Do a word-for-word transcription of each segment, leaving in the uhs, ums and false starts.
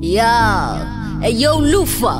Yo, hey yo, Lufa.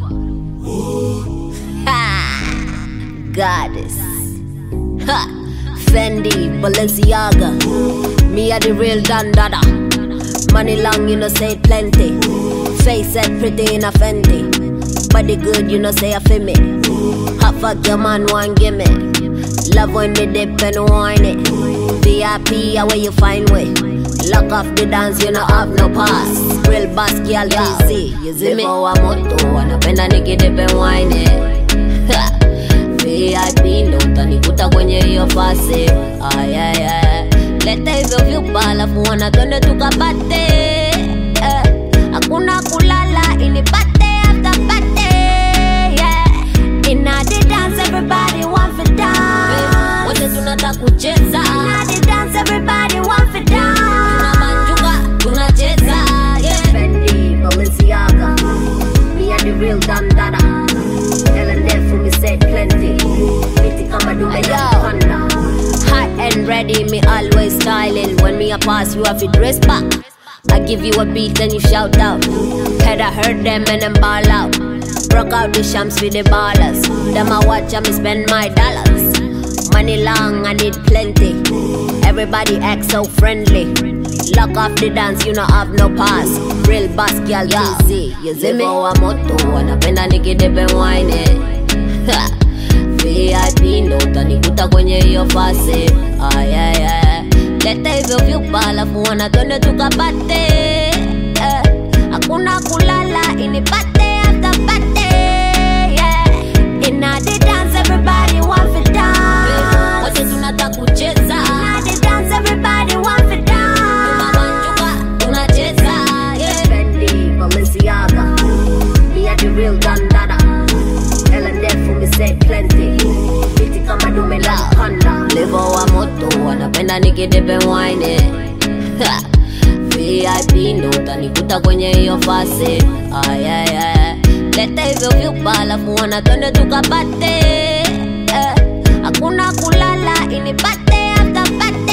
Ha, goddess. Ha, Fendi, Balenciaga. Me a the real Dandada. Money long, you know say plenty. Face set pretty in a Fendi. Body good, you know say a feel me. Hot fuck your man, one gimme. Love when they dip and whine it. V I P, where you find way. Lock off the dance, you know have no pass. Real boss girl, T C, you see me? Live our motto, wanapenda nikidip and whine it. V I P ndo utanikuta kwenye hiyo fasi. Ay, ay, ay. Leta hivyo vyupa alafu wana twende tukapate. eh. Hakuna kulala inipate after party. Yeah. Inna the dance everybody want for dance. Wote tunataka kucheza. Inna the dance everybody want for dance. Tunabanjuka, tunacheza. Yeah. Fendi, Balenciaga. Me and the real Dandada. Ellen there for me said plenty. Pretty come and do me panda. Hot and ready, me always styling. When me a pass, you have to dress back. I give you a beat, then you shout out. Head I heard them and them ball out. Broke out the shams with the ballers. Them I watch and me spend my dollars. Money long, I need plenty. Everybody act so friendly. Lock off the dance, you know have no pass. Real boss girl, T C, you see me? Live our motto, wanapenda nikidip and whine it. V I P ndo utanikuta kwenye hiyo fasi. Ay, ay, ay. Leta hivyo vyupa alafu wana twende tukapate. eh. Hakuna kulala inipate after party. Yeah. Inna the dance everybody want for dance. Wote tunataka kucheza. Inna the dance everybody want for dance. Tunabanjuka, tunacheza. Yeah. Fendi, Balenciaga. Me and the real Dandada. Ellen there for me said plenty. Pretty come and do me like panda. Live our motto, wanapenda nikidip and whine it. V I P ndo utanikuta kwenye hiyo fasi. Ay, ay, ay. Leta hivyo vyupa alafu wana twende tukapate. eh. Hakuna kulala inipate after party.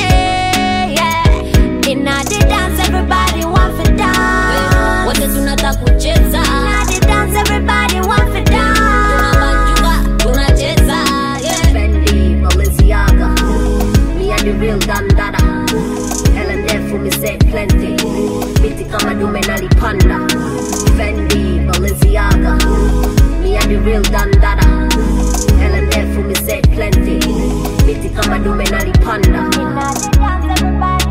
Yeah. Inna the dance everybody want for dance. Wote tunataka kucheza. Inna the dance everybody want for dance. Tunabanjuka, tunacheza. Yeah. Fendi, Balenciaga. Me and the real Dandada. Ellen there for me said plenty. Pretty come and do me nali panda. Fendi, Balenciaga. Me and the real Dandada. Ellen there for me said plenty. Pretty come and do me nali panda. Inna the dance everybody.